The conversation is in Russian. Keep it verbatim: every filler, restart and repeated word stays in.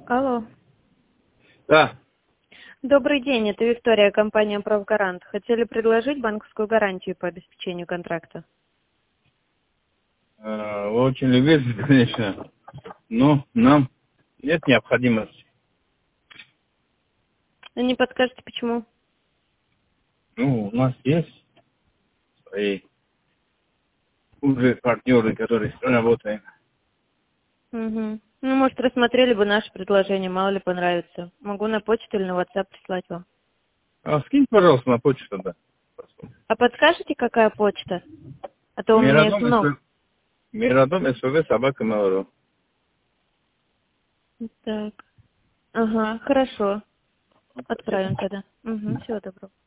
Алло. Да. Добрый день, это Виктория, компания «Правгарант». Хотели предложить банковскую гарантию по обеспечению контракта. Э, Вы очень любезны, конечно, но нам нет необходимости. Не подскажете, почему? Ну, у нас есть свои уже партнеры, которые работаем. Угу. Ну, может, рассмотрели бы наше предложение, мало ли понравится. Могу на почту или на WhatsApp прислать вам. А скинь, пожалуйста, на почту тогда. А подскажете, какая почта? А то у меня их Миродом, много. СВ Миродом, СВВ, собака, Mail.ru. Так. Ага, хорошо. Спасибо. Отправим тогда. Угу, всего доброго.